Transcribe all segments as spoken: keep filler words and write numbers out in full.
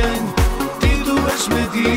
gjenë, ti duhesh me di.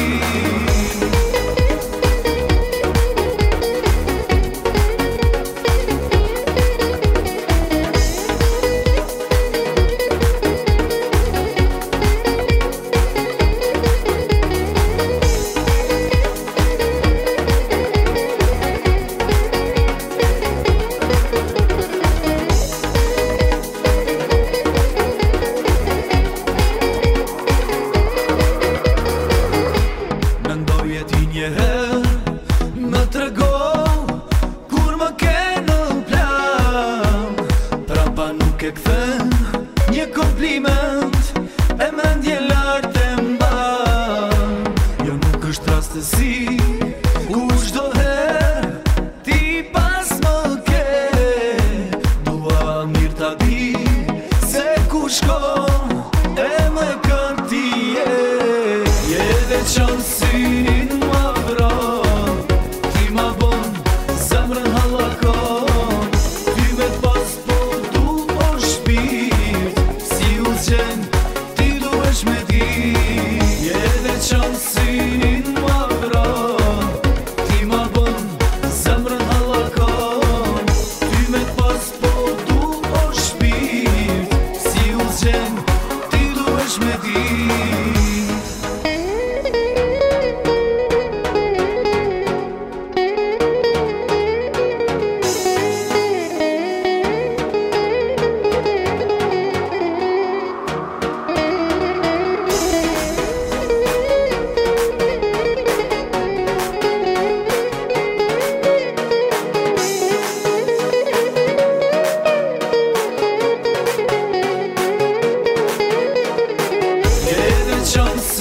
Më trego kur më ke në plan, prapa nuk e kthen një kompliment, e mendje lart e mban. Jo nuk është rastësi ku çdo herë ti pas më ke, dua mirë ta di se ku shkon e më kën ti je. Je veçan si ma vron, ti ma bon zemrën hallakon, ty me pas po du po shpirt, si u zgjen ti duhesh me di. Je veçan si ma vron, ti ma bon zemrën hallakon, ty me pas po du po shpirt, si u zgjen ti duhesh me di. Chance